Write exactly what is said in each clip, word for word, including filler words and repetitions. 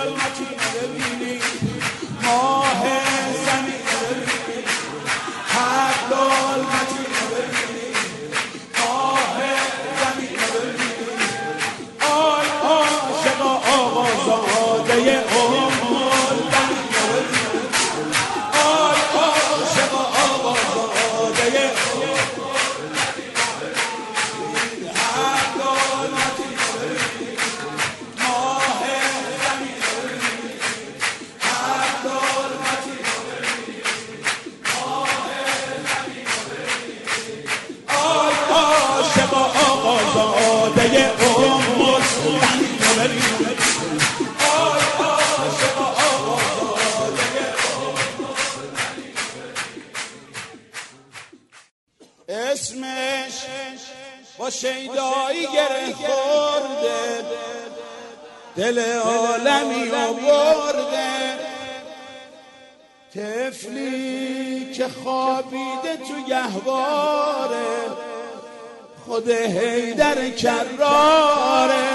ظلمتی ببینی ماه زمین ببینی هر ظلمتی ببینی ماه زمین ببینی آی عاشقا آقازاده ام البنین ببینی آی عاشقا آقازاده اسمش با شیدایی گره خورده دل عالمی و برده طفلی که خوابیده تو گهواره خود حیدر کراره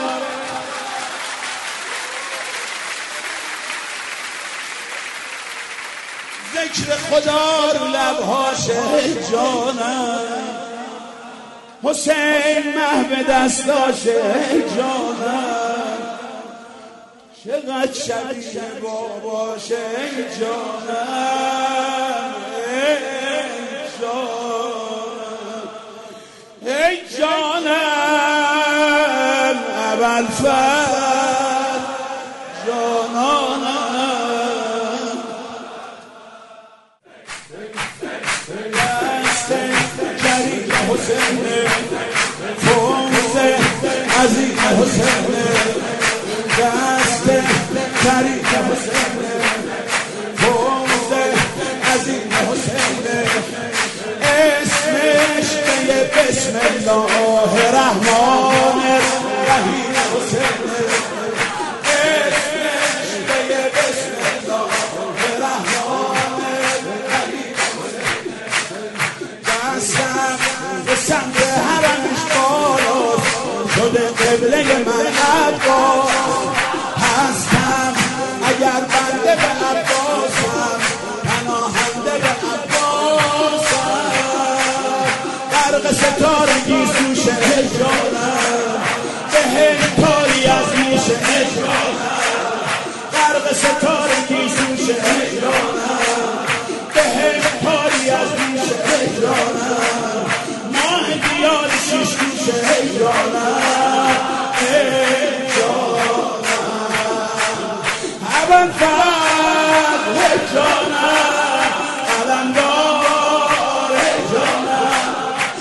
ذکر خدا رو لبهاشه جانم حسین محو دستاشه جانم چقدر شبیه باباشه جانم جانم ای جانم ابوالفضل جانانم دست کریم حسین فوز عزیز حسین دست کریم حسین فوز عزیز حسین اسمش به بسم الله الرحمن الرحیم حسین اسمش به بسم الله الرحمن الرحیم دستم به سمت حرمش بالاست شده قبله من عباس هستم اگر بنده به عباسم پناهنده به عباسم غرق ستارگی سوش هجرانم به هکتاری از میش هجرانم غرق ستارگی سوش هجرانم به هکتاری از میش هجرانم ماه دیار شیش گوش هجرانم هجرانم ابوالفضل هجرانم علمدار هجرانم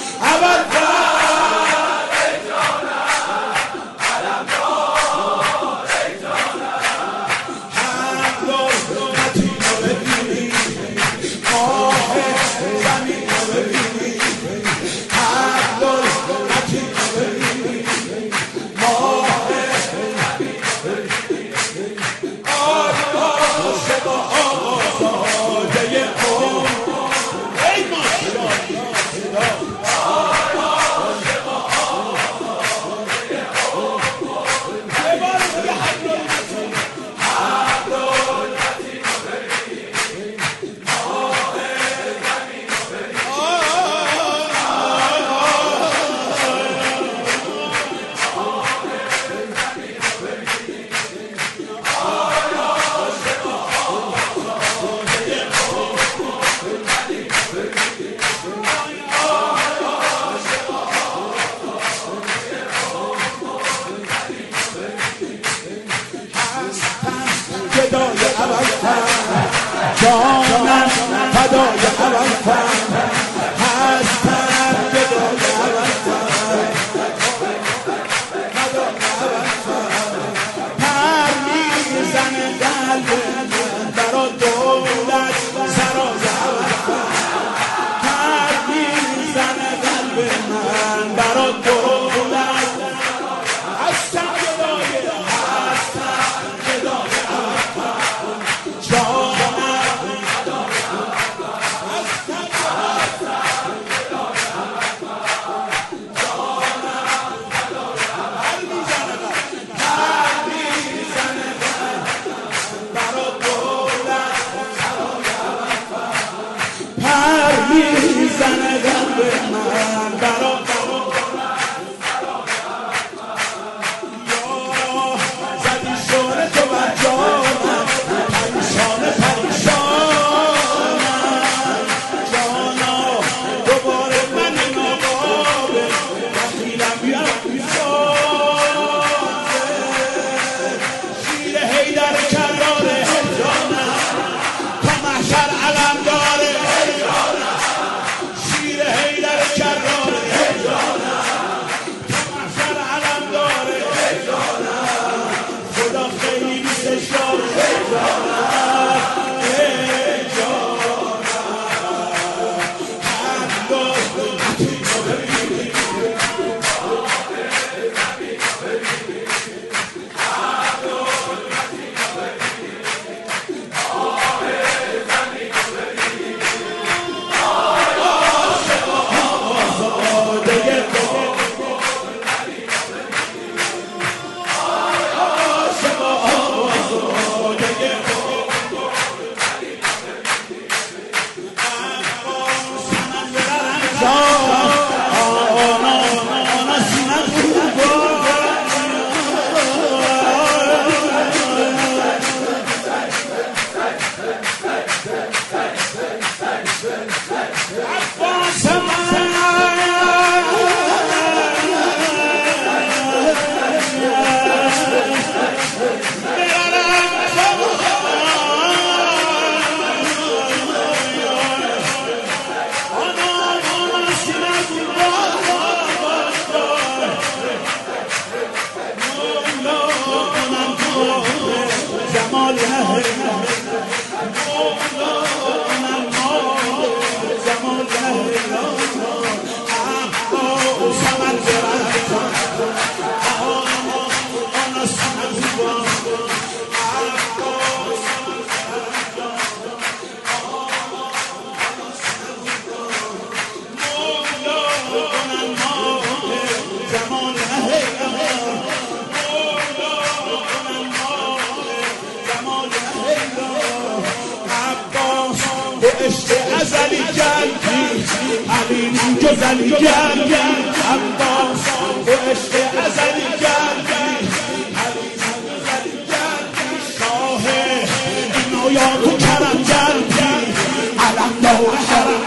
ابوالفضل هجرانم علمدار هجرانم هر ظلمتی رو ببینی ماه زمین رو ببینی هر ظلمتی رو ببینی ماه زمین رو ببینی آی عاشقا آقازاده ام ای ماشاءالله آی عاشقا آقازاده ام یه بار دیگه هر ظلمتی هر ظلمتی رو ببینی ماه زمین رو ببینی فدای ابوالفضل جانم فدای ابوالفضل هستم فدای ابوالفضل فدای ابوالفضل پر میزنه قلب من برا دولت سراز ابوالفضل پر میزنه قلب من برا دولت هستم فدای هستم فدای ابوالفضل جانم هستم الماء جمال الماء جمال سمن برفتن آن سمن عشق ازلی کردی علی گزلی کردی عباس و عشق ازلی کردی علی گزلی کردی شاه عنایات و کرم کردی علم دور حرم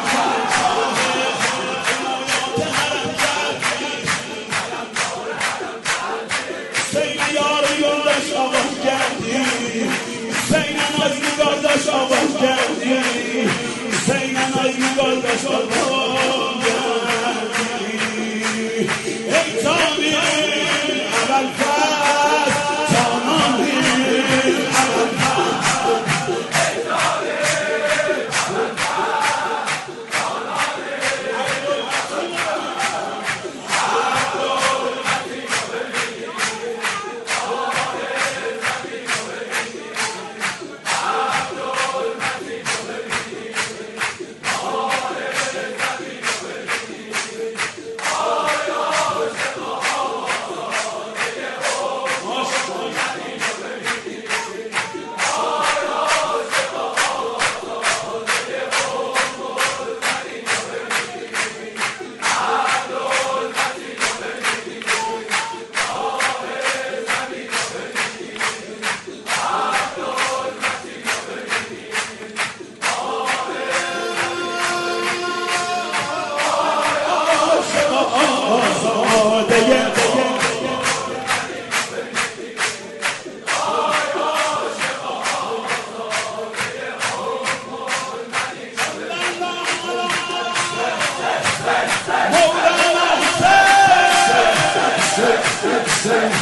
سین یار یادش آواز کردی سین ناز نگاردش آواز کردی سین ناز نگاردش آواز کردی ای تانی اول فز تانانی اول فز ای تانی اول فز تانانی Say